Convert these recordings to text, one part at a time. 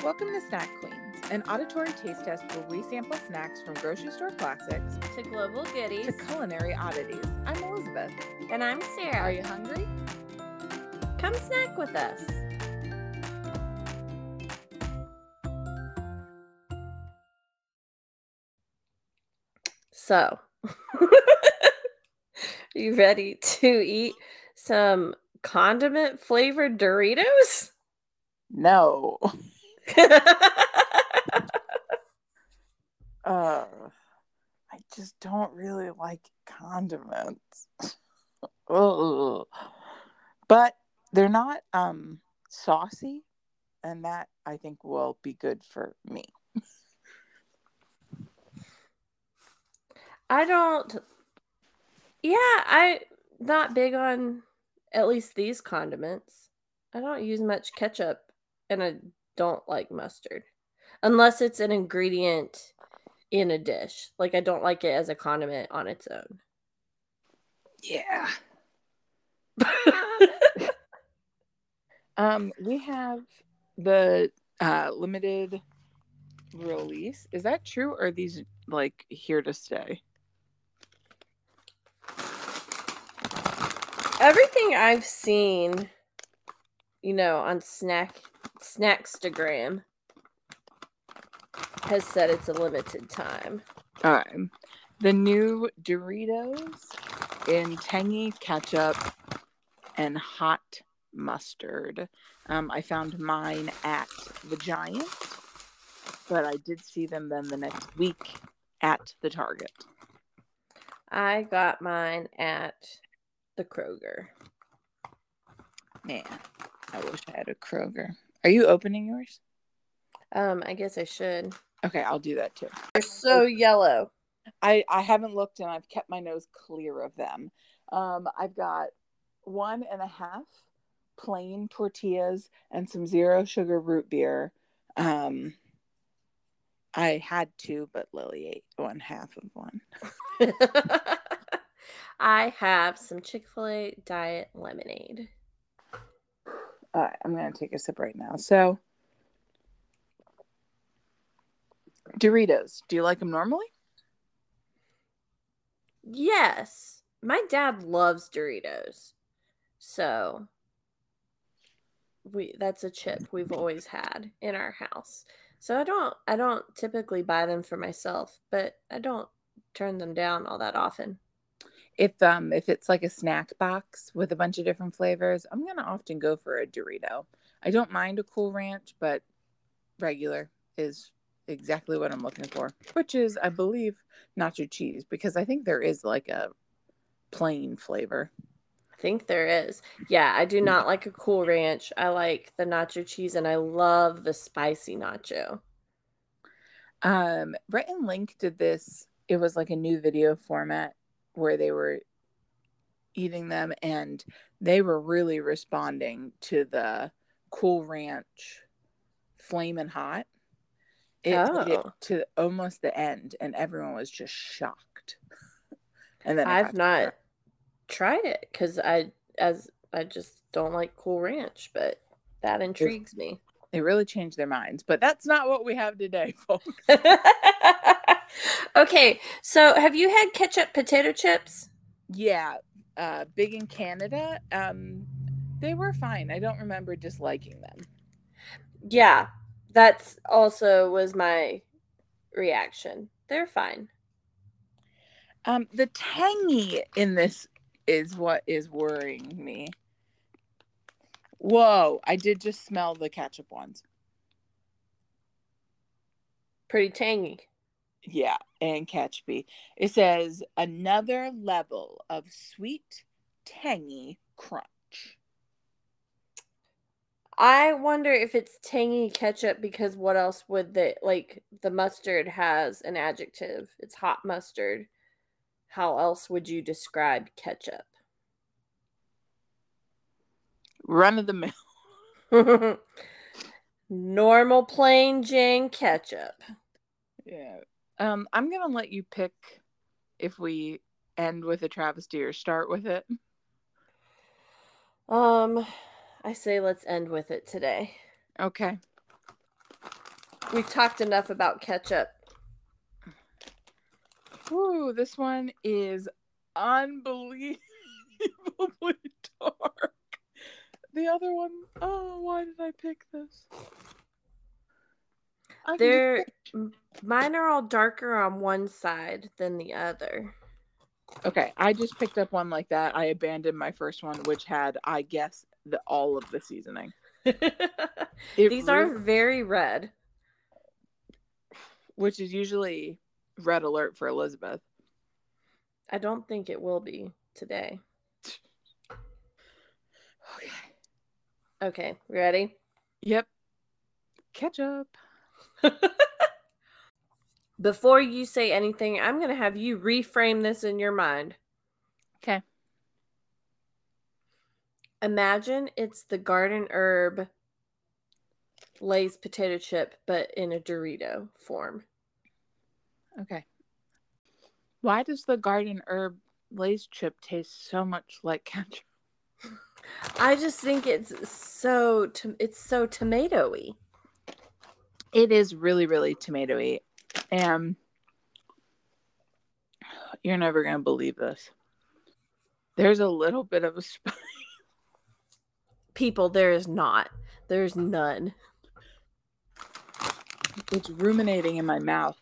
Welcome to Snack Queens, an auditory taste test where we sample snacks from grocery store classics to global goodies to culinary oddities. I'm Elizabeth. And I'm Sarah. Are you hungry? Come snack with us. So, are you ready to eat some condiment flavored Doritos? No. I just don't really like condiments. Ugh. But they're not saucy, and that I think will be good for me. I'm not big on at least these condiments. I don't use much ketchup, and I don't like mustard. Unless it's an ingredient in a dish. Like, I don't like it as a condiment on its own. Yeah. We have the limited release. Is that true, or are these like here to stay? Everything I've seen, on Snackstagram has said it's a limited time. The new Doritos in tangy ketchup and hot mustard. I found mine at the Giant, but I did see them then the next week at the Target. I got mine at the Kroger. Man, I wish I had a Kroger. Are you opening yours? I guess I should. Okay, I'll do that too. They're so yellow. I haven't looked, and I've kept my nose clear of them. I've got 1.5 plain tortillas and some zero sugar root beer. I had 2, but Lily ate 1/2 of one. I have some Chick-fil-A diet lemonade. All right, I'm going to take a sip right now. So, Doritos, do you like them normally? Yes. My dad loves Doritos. So, that's a chip we've always had in our house. So I don't typically buy them for myself, but I don't turn them down all that often. If it's like a snack box with a bunch of different flavors, I'm going to often go for a Dorito. I don't mind a Cool Ranch, but regular is exactly what I'm looking for, which is, I believe, nacho cheese, because I think there is like a plain flavor. I think there is. Yeah, I do not like a Cool Ranch. I like the nacho cheese, and I love the spicy nacho. Rhett and Link did this. It was like a new video format where they were eating them, and they were really responding to the Cool Ranch Flamin' Hot. It made it to almost the end, and everyone was just shocked. And then I've not tried it because I just don't like Cool Ranch, but that intrigues me. They really changed their minds, but that's not what we have today, folks. Okay, so have you had ketchup potato chips? Yeah, big in Canada. They were fine. I don't remember disliking them. Yeah, that's also was my reaction. They're fine. The tangy in this is what is worrying me. Whoa, I did just smell the ketchup ones. Pretty tangy. Yeah, and ketchupy. It says another level of sweet, tangy crunch. I wonder if it's tangy ketchup because what else would the mustard has an adjective. It's hot mustard. How else would you describe ketchup? Run of the mill. Normal plain Jane ketchup. Yeah. I'm gonna let you pick if we end with a travesty or start with it. I say let's end with it today. Okay. We've talked enough about ketchup. Ooh, this one is unbelievably dark. The other one, oh, why did I pick this? Mine are all darker on one side than the other. Okay, I just picked up one like that. I abandoned my first one, which had, I guess, all of the seasoning. These are very red. Which is usually red alert for Elizabeth. I don't think it will be today. Okay, ready? Yep. Ketchup. Before you say anything, I'm going to have you reframe this in your mind. Okay. Imagine it's the Garden Herb Lay's potato chip, but in a Dorito form. Okay. Why does the Garden Herb Lay's chip taste so much like ketchup? I just think it's so tomatoey. It is really, really tomatoey. And you're never going to believe this. There's a little bit of a spice. People, there is not. There's none. It's ruminating in my mouth.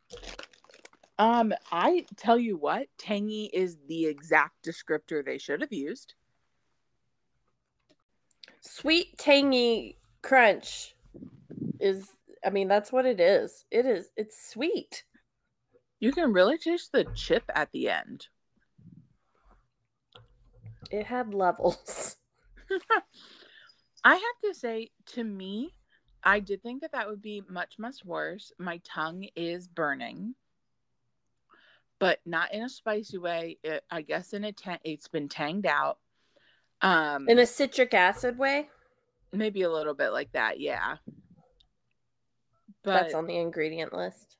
I tell you what, tangy is the exact descriptor they should have used. Sweet, tangy crunch is, I mean, that's what it is. It's sweet. You can really taste the chip at the end. It had levels. I have to say, to me, I did think that would be much, much worse. My tongue is burning, but not in a spicy way. I guess it's been tanged out. In a citric acid way? Maybe a little bit like that, yeah. But that's on the ingredient list.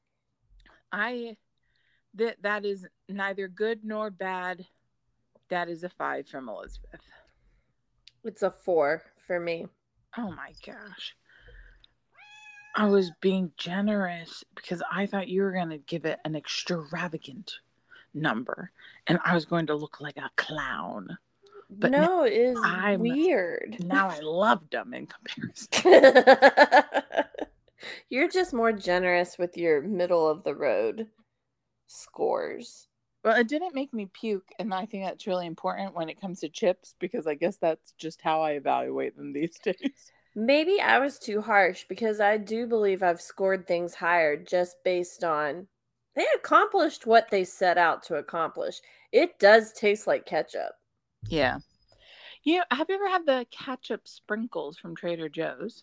That is neither good nor bad. That is a 5 from Elizabeth. It's a 4 for me. Oh my gosh. I was being generous because I thought you were going to give it an extravagant number and I was going to look like a clown. But no, it is weird. Now I loved them in comparison. You're just more generous with your middle of the road scores. Well, it didn't make me puke, and I think that's really important when it comes to chips because I guess that's just how I evaluate them these days. Maybe I was too harsh because I do believe I've scored things higher just based on they accomplished what they set out to accomplish. It does taste like ketchup. Yeah. Have you ever had the ketchup sprinkles from Trader Joe's?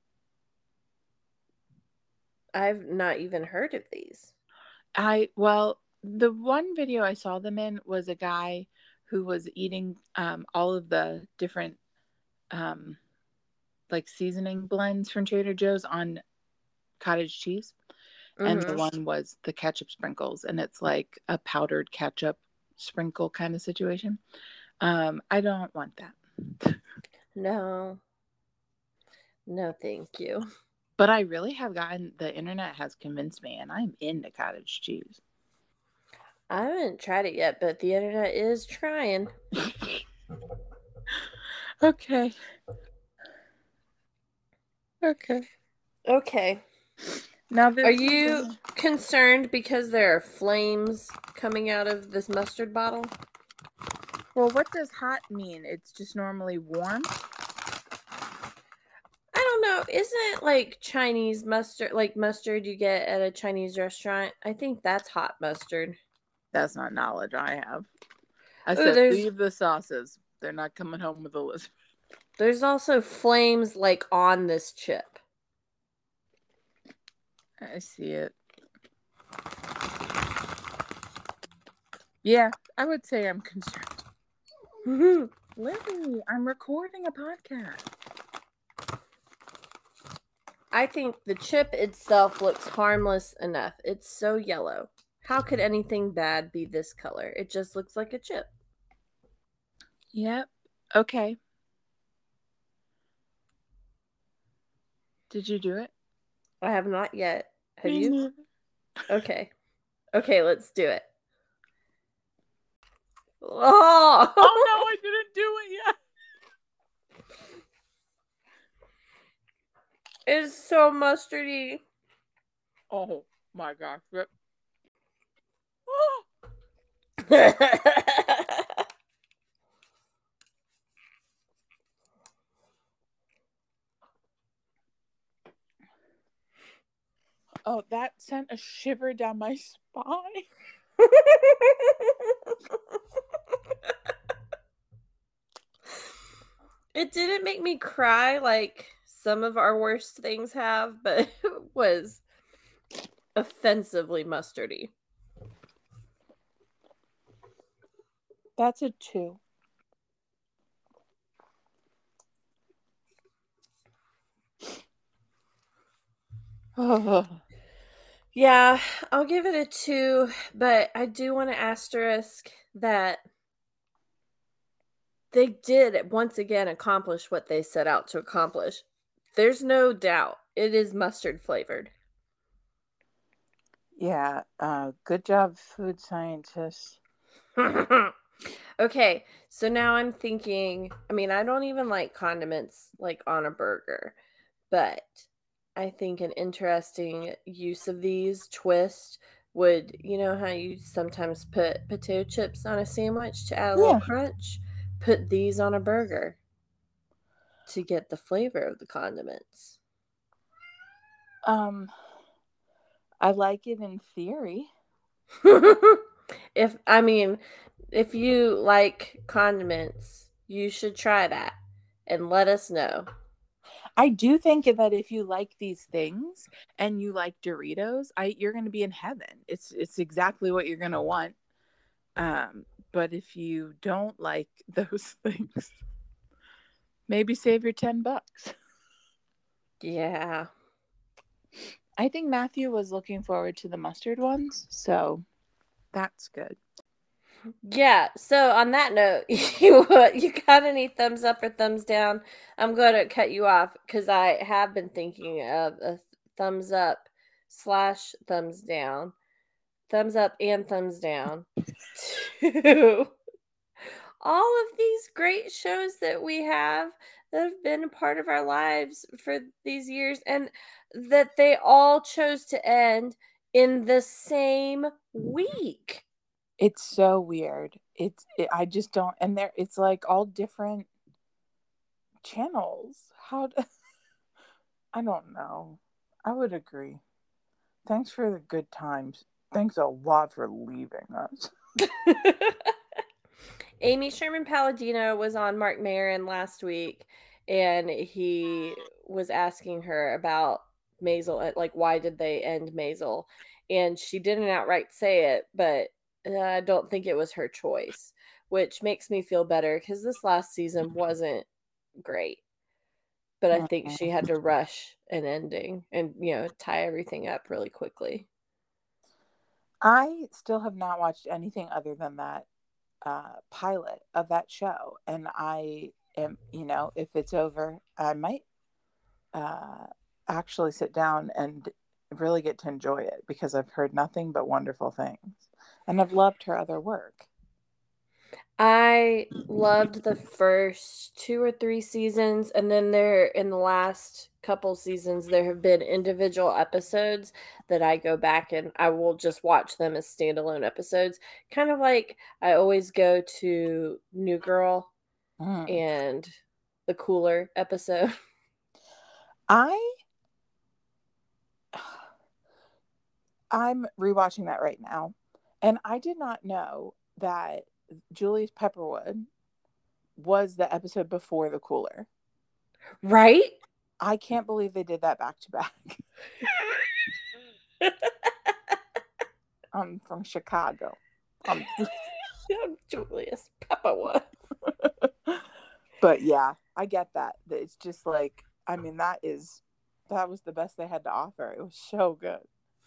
I've not even heard of these. The one video I saw them in was a guy who was eating all of the different like seasoning blends from Trader Joe's on cottage cheese. Mm-hmm. And the one was the ketchup sprinkles, and it's like a powdered ketchup sprinkle kind of situation. I don't want that. No, thank you. But I really have the internet has convinced me, and I'm into cottage cheese. I haven't tried it yet, but the internet is trying. Okay. Now, are you concerned because there are flames coming out of this mustard bottle? Well, what does hot mean? It's just normally warm? I don't know. Isn't it like Chinese mustard, like mustard you get at a Chinese restaurant? I think that's hot mustard. That's not knowledge I have. I said leave the sauces. They're not coming home with Elizabeth. There's also flames like on this chip. I see it. Yeah, I would say I'm concerned. Lily, I'm recording a podcast. I think the chip itself looks harmless enough. It's so yellow. How could anything bad be this color? It just looks like a chip. Yep. Okay. Did you do it? I have not yet. Have Me you? neither. Okay. Okay, let's do it. Oh, Oh no, I didn't do it yet. it's so mustardy. Oh my gosh. Oh, oh, that sent a shiver down my spine. It didn't make me cry like some of our worst things have, but it was offensively mustardy. That's a 2. Oh. Yeah, I'll give it a 2, but I do want to asterisk that they did once again accomplish what they set out to accomplish. There's no doubt it is mustard flavored. Yeah, good job, food scientists. Okay, so now I'm thinking, I mean, I don't even like condiments like on a burger, but I think an interesting use of these twist would, you know how you sometimes put potato chips on a sandwich to add a little Yeah. crunch? Put these on a burger to get the flavor of the condiments. Um, I like it in theory. If I mean, if you like condiments, you should try that and let us know. I do think that if you like these things and you like Doritos, you're going to be in heaven. It's exactly what you're going to want. But if you don't like those things, maybe save your $10. Yeah. I think Matthew was looking forward to the mustard ones, so that's good. Yeah. So on that note, you got any thumbs up or thumbs down? I'm going to cut you off because I have been thinking of a thumbs up slash thumbs up and thumbs down to all of these great shows that we have that have been a part of our lives for these years, and that they all chose to end in the same week. It's so weird. I just don't, and there it's like all different channels. I don't know. I would agree. Thanks for the good times. Thanks a lot for leaving us. Amy Sherman Palladino was on Mark Maron last week, and he was asking her about Maisel, like why did they end Maisel, and she didn't outright say it, but I don't think it was her choice, which makes me feel better because this last season wasn't great. But I think she had to rush an ending and tie everything up really quickly. I still have not watched anything other than that pilot of that show, and I am, if it's over, I might actually sit down and really get to enjoy it because I've heard nothing but wonderful things, and I've loved her other work. I loved the first 2 or 3 seasons, and then there in the last couple seasons there have been individual episodes that I go back and I will just watch them as standalone episodes. Kind of like I always go to New Girl and the Cooler episode. I'm rewatching that right now, and I did not know that Julius Pepperwood was the episode before the Cooler. Right? I can't believe they did that back to back. I'm from Chicago. I'm Julius Pepperwood. But yeah, I get that. It's just like, I mean, that was the best they had to offer. It was so good.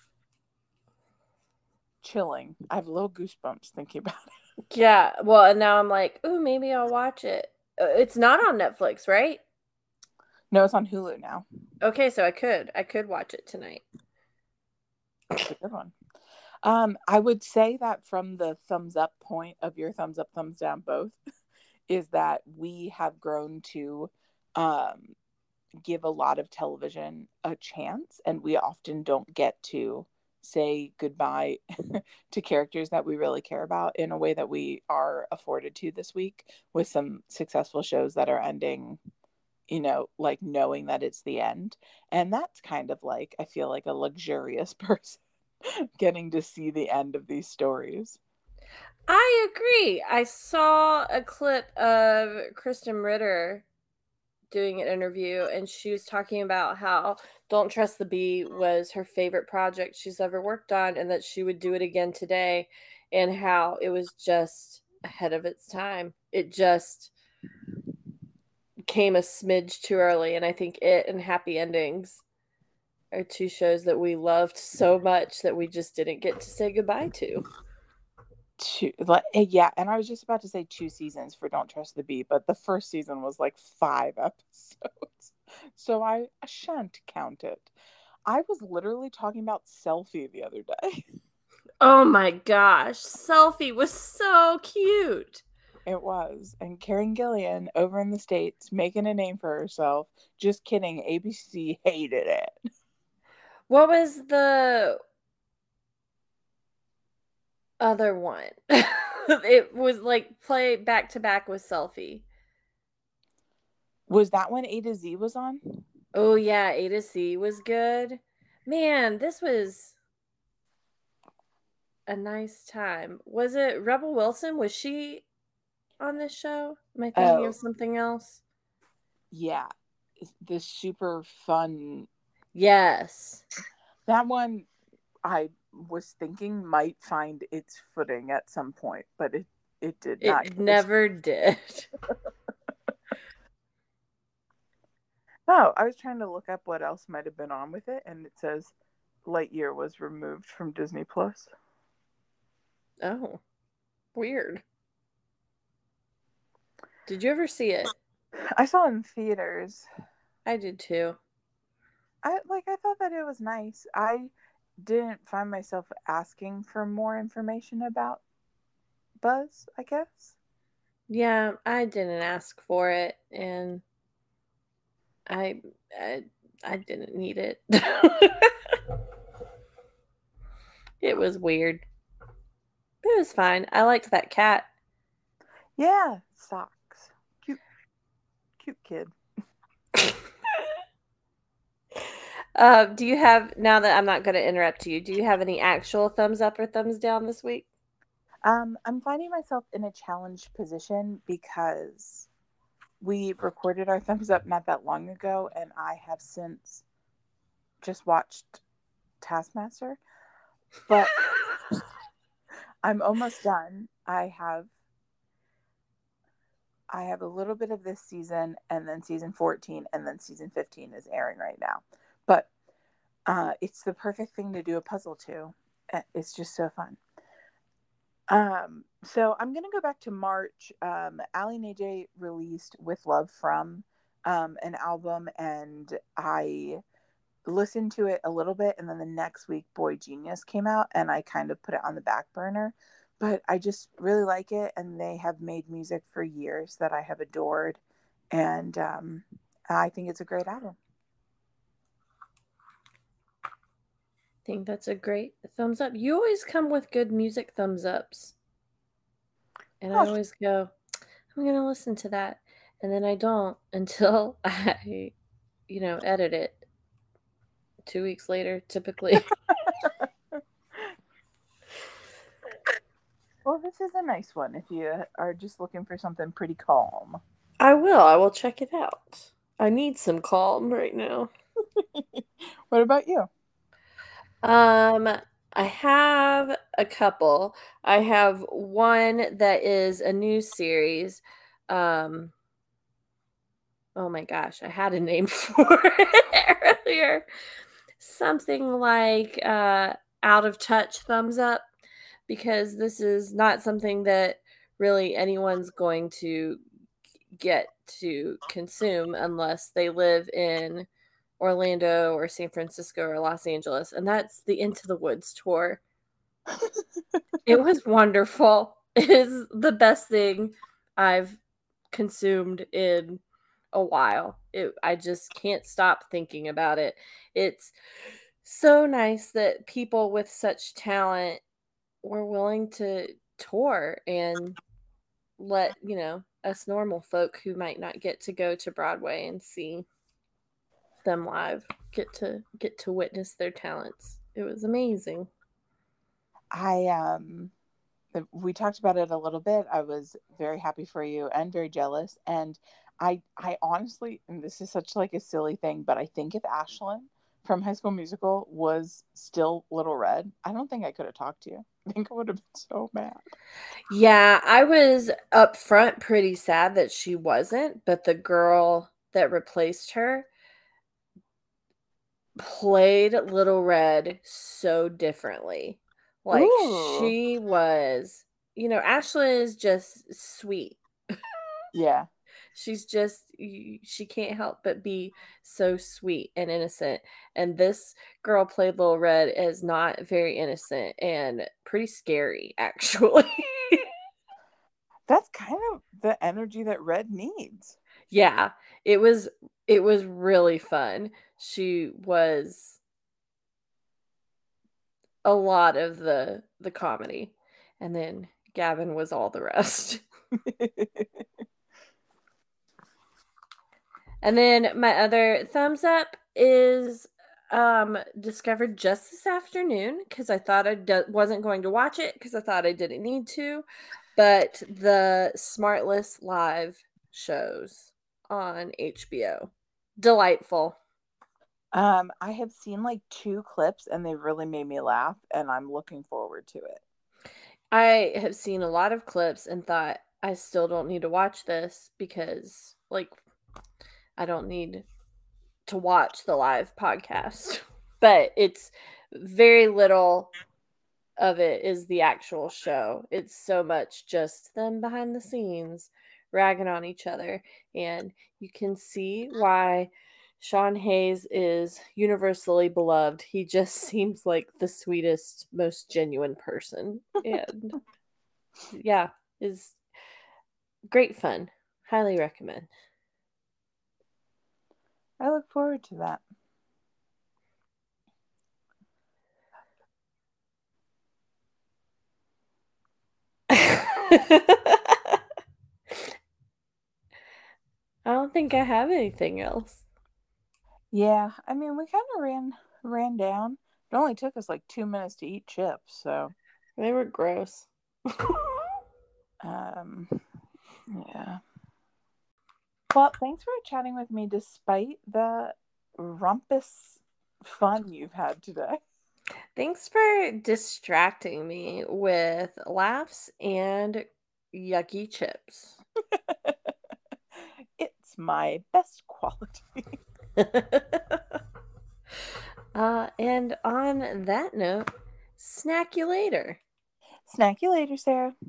Chilling. I have little goosebumps thinking about it. Yeah. Well, and now I'm like, ooh, maybe I'll watch it. It's not on Netflix, right? No, it's on Hulu now. Okay, so I could watch it tonight. It's a good one. I would say that from the thumbs up point of your thumbs up, thumbs down, both, is that we have grown to give a lot of television a chance, and we often don't get to say goodbye to characters that we really care about in a way that we are afforded to this week with some successful shows that are ending, like knowing that it's the end. And that's kind of like, I feel like a luxurious person getting to see the end of these stories. I agree. I saw a clip of Kristen Ritter doing an interview, and she was talking about how Don't Trust the Bee was her favorite project she's ever worked on, and that she would do it again today, and how it was just ahead of its time. It just came a smidge too early, and I think it and Happy Endings are two shows that we loved so much that we just didn't get to say goodbye to. Yeah, and I was just about to say 2 seasons for Don't Trust the Bee, but the first season was like 5 episodes, so I shan't count it. I was literally talking about Selfie the other day. Oh my gosh, Selfie was so cute. It was. And Karen Gillian over in the States making a name for herself. Just kidding. ABC hated it. What was the other one? It was like play back to back with Selfie. Was that when A to Z was on? Oh yeah, A to C was good. Man, this was a nice time. Was it Rebel Wilson? Was she on this show? Am I thinking of something else? Yeah. The super fun. Yes. That one I was thinking might find its footing at some point, but it did not. It never did. Oh, I was trying to look up what else might have been on with it, and it says Lightyear was removed from Disney Plus. Oh, weird. Did you ever see it? I saw it in theaters. I did too. I thought that it was nice. I didn't find myself asking for more information about Buzz, I guess. Yeah, I didn't ask for it, and I I didn't need it. It was weird. But it was fine. I liked that cat. Yeah, socks. Cute kid. Do you have, now that I'm not going to interrupt you, do you have any actual thumbs up or thumbs down this week? I'm finding myself in a challenged position because we recorded our thumbs up not that long ago, and I have since just watched Taskmaster, but I'm almost done. I have a little bit of this season, and then season 14, and then season 15 is airing right now. But it's the perfect thing to do a puzzle to. It's just so fun. So I'm gonna go back to March. Ali and AJ released "With Love From," an album, and I listened to it a little bit, and then the next week Boy Genius came out, and I kind of put it on the back burner. But I just really like it, and they have made music for years that I have adored, and I think it's a great album. I think that's a great thumbs up. You always come with good music thumbs ups. And I always go, I'm going to listen to that. And then I don't until I, edit it 2 weeks later, typically. Well, this is a nice one if you are just looking for something pretty calm. I will check it out. I need some calm right now. What about you? I have a couple. I have one that is a new series. Oh my gosh, I had a name for it earlier. Something like Out of Touch thumbs up, because this is not something that really anyone's going to get to consume unless they live in Orlando or San Francisco or Los Angeles. And that's the Into the Woods tour. It was wonderful. It is the best thing I've consumed in a while. I just can't stop thinking about it. It's so nice that people with such talent were willing to tour and let, us normal folk who might not get to go to Broadway and see them live get to witness their talents. It was amazing. We talked about it a little bit. I was very happy for you and very jealous. And I honestly, and this is such like a silly thing, but I think if Ashlyn from High School Musical was still Little Red, I don't think I could have talked to you. I think I would have been so mad. Yeah, I was up front pretty sad that she wasn't, but the girl that replaced her played Little Red so differently. Like Ooh. she was, Ashlyn is just sweet. Yeah. She's just, she can't help but be so sweet and innocent. And this girl played Little Red as not very innocent and pretty scary, actually. That's kind of the energy that Red needs. Yeah, it was really fun. She was a lot of the comedy, and then Gavin was all the rest. And then my other thumbs up is discovered just this afternoon because I thought I wasn't going to watch it because I thought I didn't need to, but the Smartless live shows on HBO. Delightful. I have seen like 2 clips and they really made me laugh, and I'm looking forward to it. I have seen a lot of clips and thought I still don't need to watch this because like I don't need to watch the live podcast. But it's very little of it is the actual show. It's so much just them behind the scenes ragging on each other, and you can see why Sean Hayes is universally beloved. He just seems like the sweetest, most genuine person. And yeah, is great fun. Highly recommend. I look forward to that. I don't think I have anything else. Yeah, I mean, we kind of ran down. It only took us like 2 minutes to eat chips, so They were gross. yeah. Well, thanks for chatting with me despite the rumpus fun you've had today. Thanks for distracting me with laughs and yucky chips. It's my best quality. And on that note, snack you later. Snack you later, Sarah.